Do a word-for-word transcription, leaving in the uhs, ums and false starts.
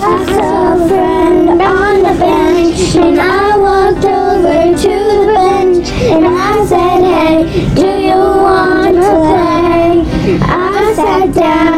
I saw a friend on the bench, and I walked over to the bench, and I said, hey, do you want to play? I sat down.